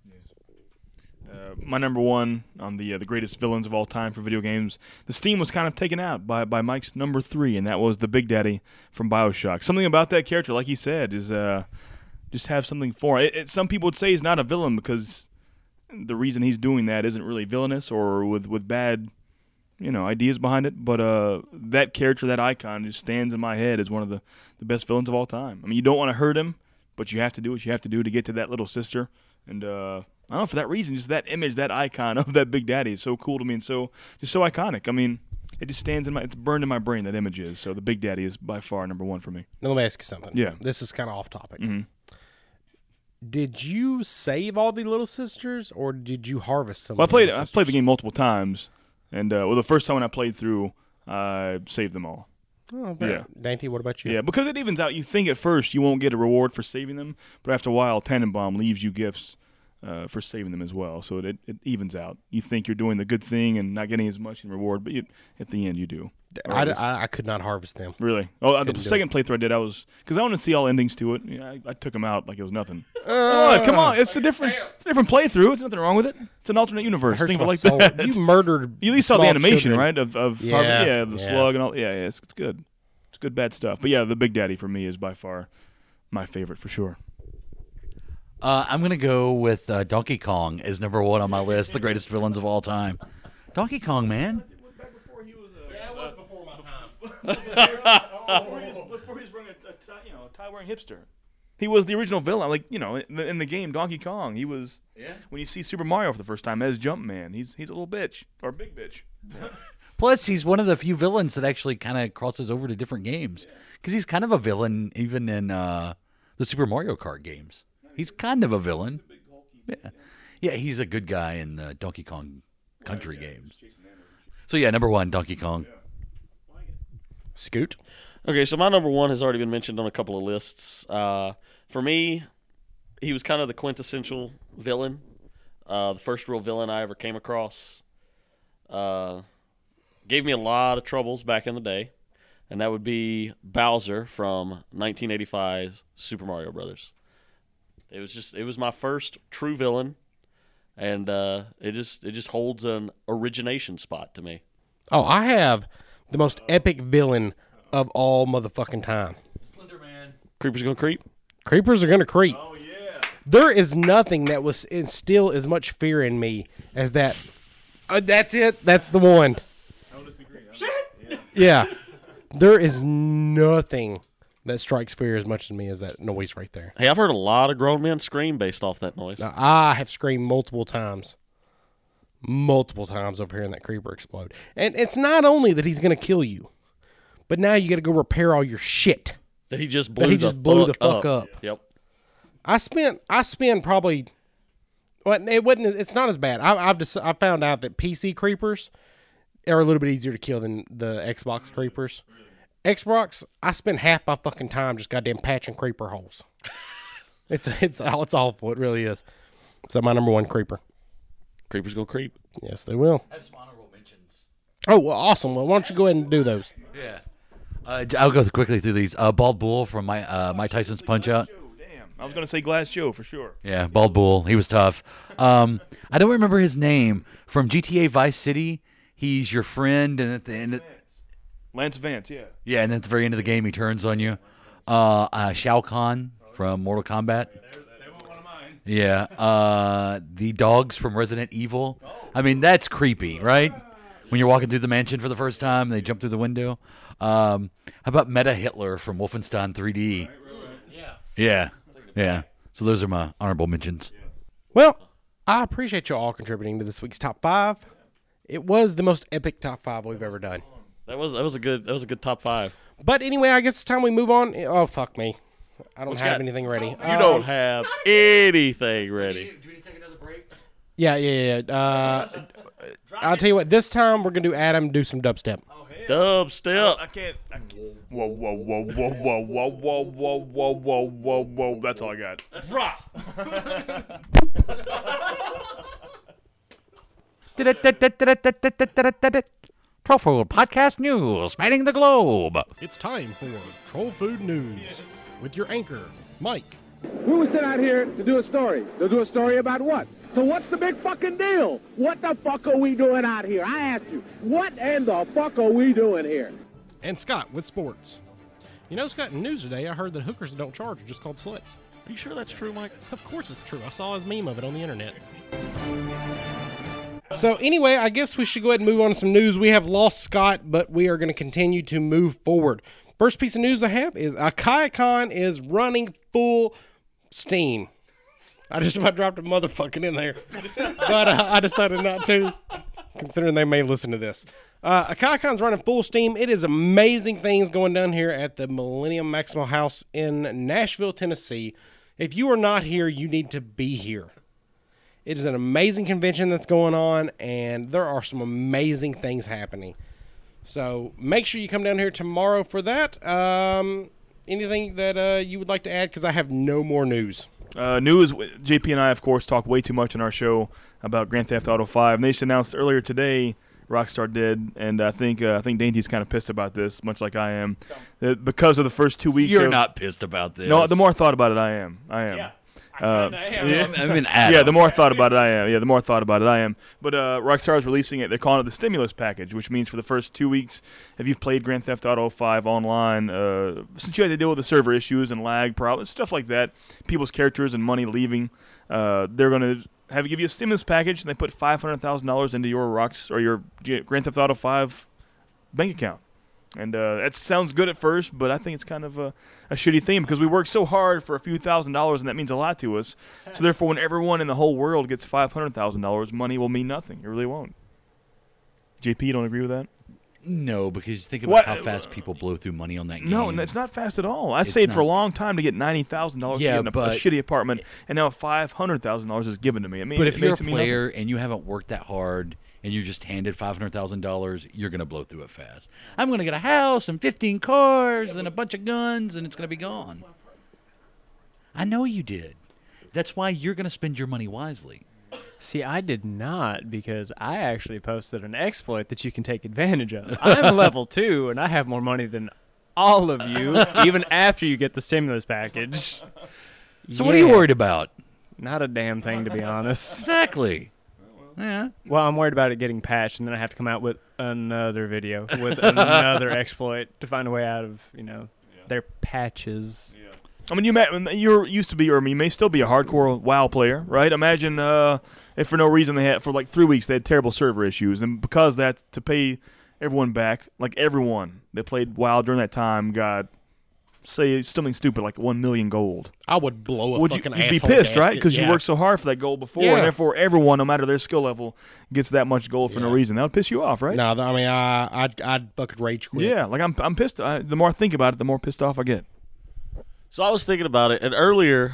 My number 1 on the greatest villains of all time for video games, the steam was kind of taken out by Mike's number 3, and that was the Big Daddy from BioShock. Something about that character, like he said, is just have something for it. Some people would say he's not a villain because the reason he's doing that isn't really villainous or with bad, ideas behind it. But that character, that icon, just stands in my head as one of the best villains of all time. I mean, you don't want to hurt him, but you have to do what you have to do to get to that little sister. And I don't know, for that reason, just that image, that icon of that Big Daddy is so cool to me and so iconic. I mean, it just stands it's burned in my brain, that image is. So the Big Daddy is by far number 1 for me. Now, let me ask you something. Yeah. This is kind of off topic. Mm-hmm. Did you save all the little sisters, or did you harvest them? Well, I've played the game multiple times, And the first time when I played through, I saved them all. Oh, yeah. Dainty, what about you? Yeah, because it evens out. You think at first you won't get a reward for saving them, but after a while, Tannenbaum leaves you gifts for saving them as well. So it evens out. You think you're doing the good thing and not getting as much in reward, but at the end you do. I could not harvest them. Really? Oh, the second playthrough I did, because I want to see all endings to it. Yeah, I took them out like it was nothing. Come on, it's a different playthrough. There's nothing wrong with it. It's an alternate universe. Think of it like that. You murdered. You at least saw the animation, children. right? Of the slug and all. Yeah, it's good. It's good bad stuff. But yeah, the Big Daddy for me is by far my favorite for sure. I'm going to go with Donkey Kong as number one on my list, the greatest villains of all time. Donkey Kong, man. It was before my time. Before he was wearing a tie-wearing hipster. He was the original villain. Like, in the game, Donkey Kong, he was, when you see Super Mario for the first time as Jumpman, he's a little bitch, or a big bitch. Plus, he's one of the few villains that actually kind of crosses over to different games. Because he's kind of a villain even in the Super Mario Kart games. He's kind of a villain. Yeah, he's a good guy in the Donkey Kong Country games. So yeah, number one, Donkey Kong. Scoot. Okay, so my number one has already been mentioned on a couple of lists. For me, he was kind of the quintessential villain. The first real villain I ever came across. Gave me a lot of troubles back in the day, and that would be Bowser from 1985's Super Mario Brothers. It was my first true villain, and it just holds an origination spot to me. Oh, I have the most epic villain of all motherfucking time. Slenderman. Creepers gonna creep. Creepers are gonna creep. Oh yeah. There is nothing that was instill as much fear in me as that. That's it. That's the one. I don't disagree. Yeah. There is nothing that strikes fear as much as me as that noise right there. Hey, I've heard a lot of grown men scream based off that noise. Now, I have screamed multiple times over hearing that creeper explode. And it's not only that he's going to kill you, but now you got to go repair all your shit. That he just blew the fuck up. Yep. I spent probably. Well, it's not as bad. I found out that PC creepers are a little bit easier to kill than the Xbox creepers. Xbox, I spend half my fucking time just goddamn patching creeper holes. It's awful. It really is. So my number one creeper. Creepers gonna creep. Yes, they will. I have some honorable mentions. Oh, well, awesome. Well, why don't you go ahead and do those? Yeah. I'll go quickly through these. Bald Bull from Mike Tyson's Punch-Out. Damn. I was going to say Glass Joe for sure. Yeah, Bald Bull. He was tough. I don't remember his name. From GTA Vice City, he's your friend, and at the end... Lance Vance, yeah. Yeah, and then at the very end of the game, he turns on you. Shao Kahn from Mortal Kombat. They were one of mine. Yeah. The dogs from Resident Evil. I mean, that's creepy, right? When you're walking through the mansion for the first time, they jump through the window. How about Meta Hitler from Wolfenstein 3D? Yeah. So those are my honorable mentions. Well, I appreciate you all contributing to this week's top 5. It was the most epic top 5 we've ever done. That was a good top 5. But anyway, I guess it's time we move on. Oh, fuck me. I don't have anything ready. You don't have anything ready. Do we need to take another break? Yeah. I'll tell you what. This time we're gonna do Adam do some dubstep. Dubstep. I can't. Whoa. That's all I got. Drop. Troll Food Podcast News, spanning the globe. It's time for Troll Food News with your anchor, Mike. We were sent out here to do a story. To do a story about what? So what's the big fucking deal? What the fuck are we doing out here? I asked you. What in the fuck are we doing here? And Scott with sports. You know, Scott, in news today, I heard that hookers that don't charge are just called sluts. Are you sure that's true, Mike? Of course it's true. I saw his meme of it on the internet. So anyway, I guess we should go ahead and move on to some news. We have lost Scott, but we are going to continue to move forward. First piece of news I have is Akaikon is running full steam. I just about dropped a motherfucking in there, but I decided not to, considering they may listen to this. Akaikon's running full steam. It is amazing things going down here at the Millennium Maximo House in Nashville, Tennessee. If you are not here, you need to be here. It is an amazing convention that's going on, and there are some amazing things happening. So make sure you come down here tomorrow for that. Anything that you would like to add? Because I have no more news. News, JP and I, of course, talk way too much on our show about Grand Theft Auto 5. And they just announced earlier today Rockstar did, and I think Dainty's kind of pissed about this, much like I am, because of the first 2 weeks. You're not pissed about this. No, the more I thought about it, I am. Yeah. The more I thought about it, I am. Yeah, the more I thought about it, I am. But Rockstar is releasing it. They're calling it the stimulus package, which means for the first 2 weeks, if you've played Grand Theft Auto 5 online, since you had to deal with the server issues and lag problems, stuff like that, people's characters and money leaving, they're going to give you a stimulus package, and they put $500,000 into your your Grand Theft Auto 5 bank account. And that sounds good at first, but I think it's kind of a shitty thing because we work so hard for a few $1,000s, and that means a lot to us. So therefore, when everyone in the whole world gets $500,000, money will mean nothing. It really won't. JP, you don't agree with that? No, because think about how fast people blow through money on that game. No, it's not fast at all. I saved for a long time to get $90,000 to get in a shitty apartment, and now $500,000 is given to me. I mean, but if you're a player and you haven't worked that hard and you're just handed $500,000, you're going to blow through it fast. I'm going to get a house and 15 cars and a bunch of guns, and it's going to be gone. I know you did. That's why you're going to spend your money wisely. See, I did not, because I actually posted an exploit that you can take advantage of. I'm level 2, and I have more money than all of you, even after you get the stimulus package. So what are you worried about? Not a damn thing, to be honest. Exactly. Yeah. Well, I'm worried about it getting patched, and then I have to come out with another video with another exploit to find a way out of, their patches. Yeah. I mean, you used to be, or you may still be a hardcore WoW player, right? Imagine if for no reason for like 3 weeks they had terrible server issues, and because of that, to pay everyone back, like everyone that played WoW during that time got, say, something stupid like 1 million gold. I would blow a fucking asshole. You'd be pissed, right? Because you worked so hard for that gold before, and therefore everyone, no matter their skill level, gets that much gold for no reason. That would piss you off, right? No, I mean, I'd fucking rage quit. Yeah, like I'm pissed. The more I think about it, the more pissed off I get. So I was thinking about it, and earlier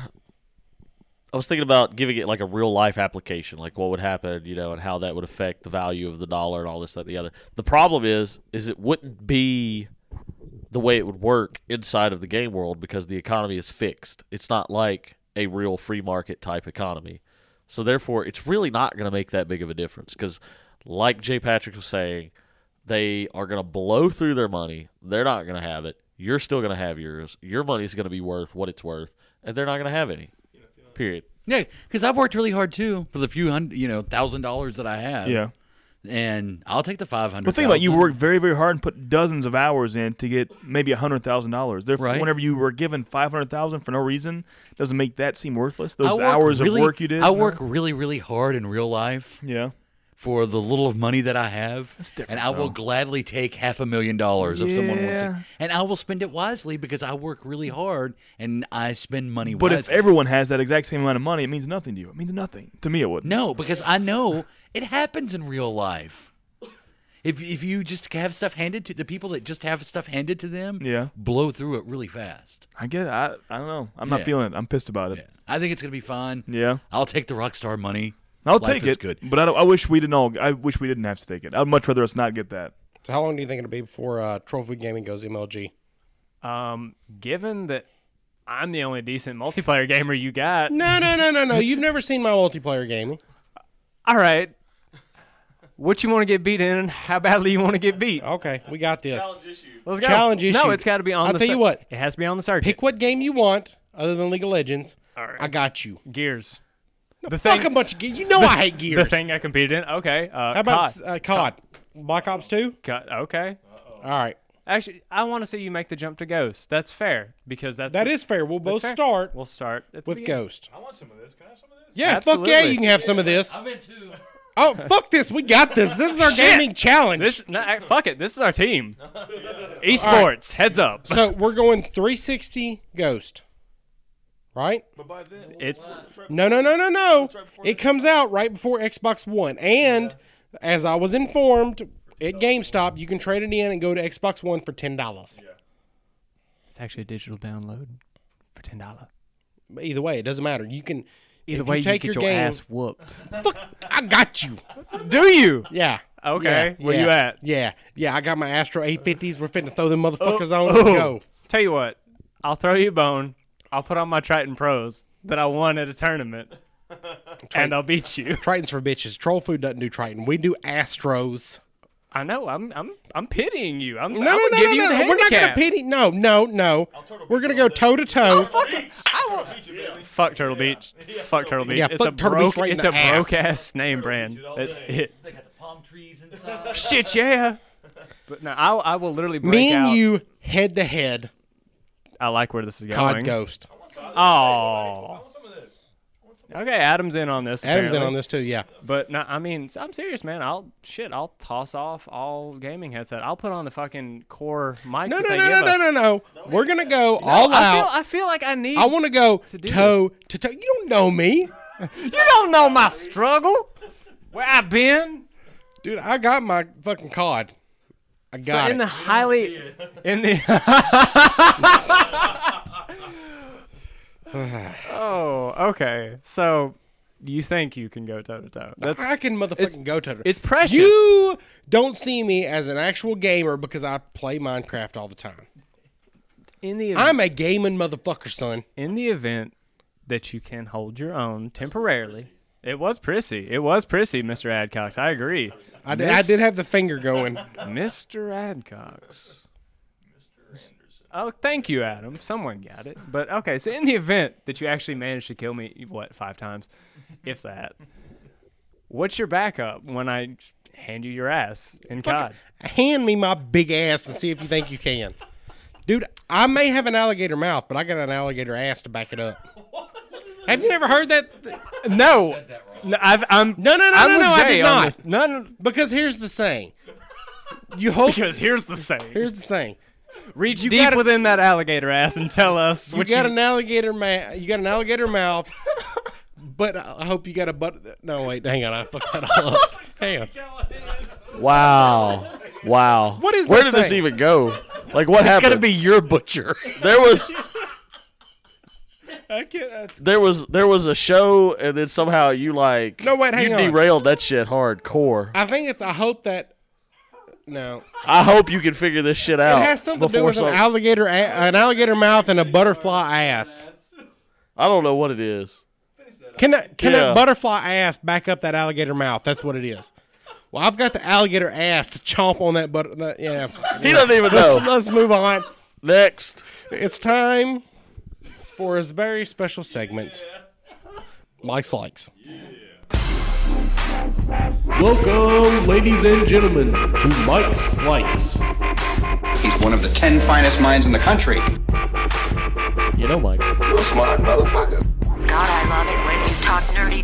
I was thinking about giving it like a real life application, like what would happen, and how that would affect the value of the dollar and all this, that, and the other. The problem is it wouldn't be the way it would work inside of the game world because the economy is fixed. It's not like a real free market type economy. So therefore, it's really not going to make that big of a difference because, like Jay Patrick was saying, they are going to blow through their money. They're not going to have it. You're still going to have yours. Your money's going to be worth what it's worth, and they're not going to have any. Period. Yeah, because I've worked really hard too for the few $1,000 that I have. Yeah, and I'll take the $500,000. But think about it, you worked very, very hard and put dozens of hours in to get maybe $100,000. Therefore, whenever you were given $500,000 for no reason, doesn't make that seem worthless. Those hours of work you did. I work really, really hard in real life. Yeah. For the little of money that I have, and I will gladly take $500,000 if someone wants to, and I will spend it wisely because I work really hard and I spend money wisely. But if everyone has that exact same amount of money, it means nothing to you. It means nothing to me. It wouldn't. No, because I know it happens in real life. If you just have stuff handed to the people that just have stuff handed to them, blow through it really fast. I get it. I don't know. I'm not feeling it. I'm pissed about it. Yeah. I think it's gonna be fine. Yeah, I'll take the Rockstar money. I'll take it, but I wish we didn't have to take it. I'd much rather us not get that. So how long do you think it'll be before Trophy Gaming goes MLG? Given that I'm the only decent multiplayer gamer you got. No. You've never seen my multiplayer gaming. All right. What you want to get beat in and how badly you want to get beat. Okay, we got this. Challenge issue. Let's go. Challenge issue. No, it's got to be on I'll tell you what. It has to be on the circuit. Pick what game you want other than League of Legends. All right. I got you. Gears. Fuck a bunch of Gears. You know I hate Gears. The thing I competed in? Okay. How about COD? Black Ops 2? Okay. All right. Actually, I want to see you make the jump to Ghost. That's fair because that is fair. We'll both start. We'll start with Ghost. I want some of this. Can I have some of this? Yeah, absolutely. Fuck yeah, you can have some of this. I'm in too. Oh, fuck this. We got this. This is our gaming challenge. Fuck it. This is our team. Esports. Right. Heads up. So we're going 360 Ghost. Right? But by then, it's no. It comes out right before Xbox One. And as I was informed at GameStop, you can trade it in and go to Xbox One for $10. Yeah. It's actually a digital download for $10. Either way, it doesn't matter. You can Either if way, you take get your your game, ass whooped. Fuck, I got you. Do you? Yeah. Okay. Yeah, Where yeah, you at? Yeah. I got my Astro 850s. We're finna throw them motherfuckers on. Let's go. Tell you what, I'll throw you a bone. I'll put on my Triton Pros that I won at a tournament, and I'll beat you. Triton's for bitches. Troll Food doesn't do Triton. We do Astros. I know. I'm pitying you. I'm No. gonna give you the We're not gonna handicap. pity. No. We're gonna go toe to toe. Fuck Turtle Beach. Fuck Turtle Beach. Yeah, it's fuck a Turtle broke. Beach right in it's the a ass. broke ass name brand. That's it. They got the palm trees inside. Shit, yeah. But no, I will literally break Me and out. you head to head. I like where this is going. COD Ghost. Oh. Okay, Adam's in on this. Adam's in apparently. on this too. Yeah. But no, I mean, I'm serious, man. I'll toss off all gaming headset. I'll put on the fucking core mic. No. that they give us. No. We're gonna go all out. I feel like I need. I want to go do toe to toe. You don't know me, You don't know my struggle. Where I been? dude. I got my fucking COD. I So got in it. the highly, in the. Oh, okay. So, you think you can go toe to toe? That's I can motherfucking go toe to toe. it's precious. You don't see me as an actual gamer because I play Minecraft all the time. in the I'm a gaming motherfucker, son. in the event that you can hold your own temporarily. It was prissy. It was prissy, Mr. Adcox. I agree. I did have the finger going. Mr. Adcox. Oh, thank you, Adam. Someone got it. But okay, so in the event that you actually manage to kill me, 5 times, if that, what's your backup when I hand you your ass in COD? Hand me my big ass and see if you think you can. Dude, I may have an alligator mouth, but I got an alligator ass to back it up. Have you never heard that? No. No, I'm No, I'm with I Jay did on not. this. No. Because here's the saying. You hope. Because here's the saying. Here's the saying. Reach You deep gotta- within that alligator ass and tell us You what got an alligator You got an alligator mouth, but I hope you got a butt. No, wait, hang on, I fucked that all up. Hang on. Wow. What is Where that did this saying? even go? Like, what It's happened? gonna be your butcher. There was I can't. there was a show, and then somehow you No, wait, hang you on. derailed that shit hardcore. I think it's. I hope that. No, I hope you can figure this shit out. it has something to do before with an alligator mouth and a butterfly ass. I don't know what it is. Can that Yeah. butterfly ass back up that alligator mouth? That's what it is. Well, I've got the alligator ass to chomp on that butter. Yeah, He doesn't even know. Let's move on. Next. It's time for his very special segment, Mike's Likes. Welcome, ladies and gentlemen, to Mike's Likes. He's one of the 10 finest minds in the country. You know, Mike. You're a smart motherfucker. God, I love it when you talk nerdy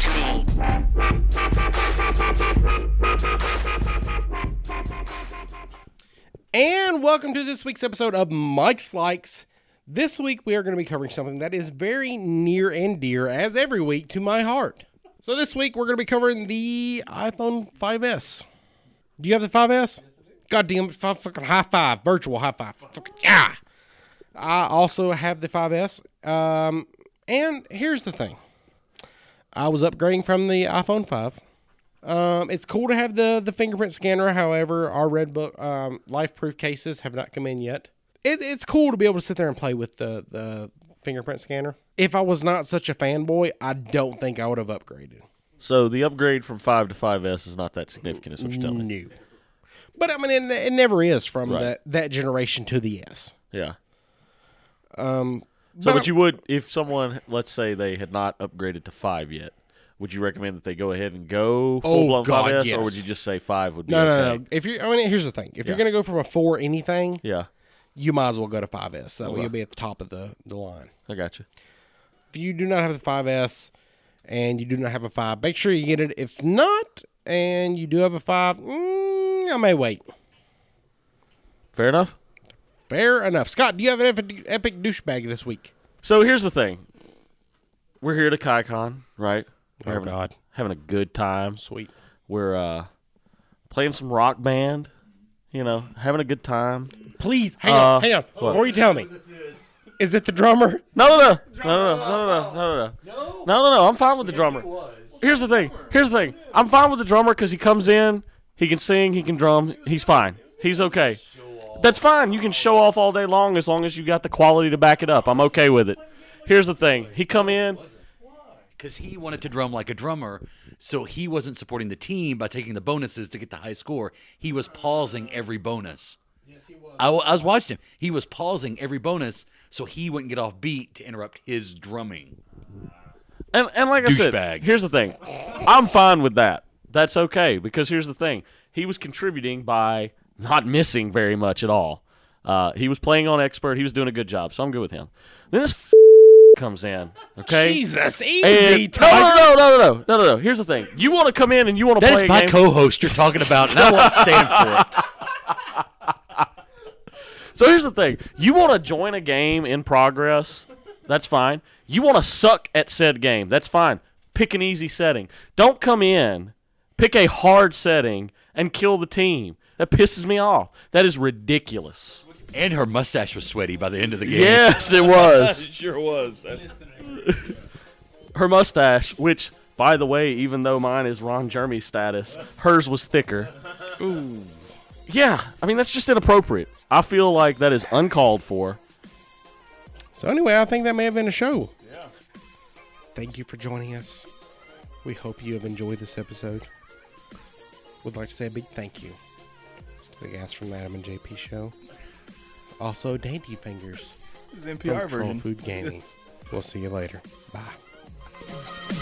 to me. And welcome to this week's episode of Mike's Likes. This week we are going to be covering something that is very near and dear, as every week, to my heart. So this week we're going to be covering the iPhone 5S. Do you have the 5S? God damn it, fucking high five, virtual high five. Fucking, yeah. I also have the 5S. And here's the thing. I was upgrading from the iPhone 5. It's cool to have the fingerprint scanner. However, our Redbook life-proof cases have not come in yet. It's cool to be able to sit there and play with the fingerprint scanner. If I was not such a fanboy, I don't think I would have upgraded. So the upgrade from 5 to 5S is not that significant, is what you're telling me. No. But I mean, it never is from Right. that generation to the S. Yeah. So, But you would, if someone, let's say they had not upgraded to 5 yet, would you recommend that they go ahead and go full-blown 5S, yes. or would you just say 5 would be no, okay? no. If you're, I mean, here's the thing: if you're Yeah. going to go from a 4 anything, Yeah, you might as well go to 5S. That way Okay. you'll be at the top of the line. I got you. If you do not have the 5S and you do not have a 5, make sure you get it. If not, and you do have a 5, I may wait. Fair enough? Fair enough. Scott, do you have an epic douchebag this week? So here's the thing. We're here at KaiCon, right? We're Oh, God. having a good time. Sweet. We're playing some rock band, having a good time. Please, hang on. What? Before you tell me. Is it the drummer? No. No. I'm fine with the drummer. Here's the thing. I'm fine with the drummer because he comes in, he can sing, he can drum. He's fine. He's okay. That's fine. You can show off all day long as you got the quality to back it up. I'm okay with it. Here's the thing. He come in. Because he wanted to drum like a drummer, so he wasn't supporting the team by taking the bonuses to get the high score. He was pausing every bonus. Yes, he was. I was watching him. He was pausing every bonus so he wouldn't get off beat to interrupt his drumming. And like I said, here's the thing. I'm fine with that. That's okay, because here's the thing. He was contributing by not missing very much at all. He was playing on expert. He was doing a good job, so I'm good with him. Then this comes in, okay? Jesus, easy. No. Here's the thing. You want to come in and you want to play a game. That is my co-host you're talking about, and I won't stand for it. So here's the thing. You want to join a game in progress, that's fine. You want to suck at said game, that's fine. Pick an easy setting. Don't come in, pick a hard setting, and kill the team. That pisses me off. That is ridiculous. And her mustache was sweaty by the end of the game. Yes, it was. It sure was. Her mustache, which, by the way, even though mine is Ron Jeremy status, hers was thicker. Ooh. Yeah, I mean, that's just inappropriate. I feel like that is uncalled for. So anyway, I think that may have been a show. Yeah. Thank you for joining us. We hope you have enjoyed this episode. Would like to say a big thank you to the guys from the Adam and JP show. Also, Dainty Fingers. This is NPR from Troll version. Food Gaming. We'll see you later. Bye.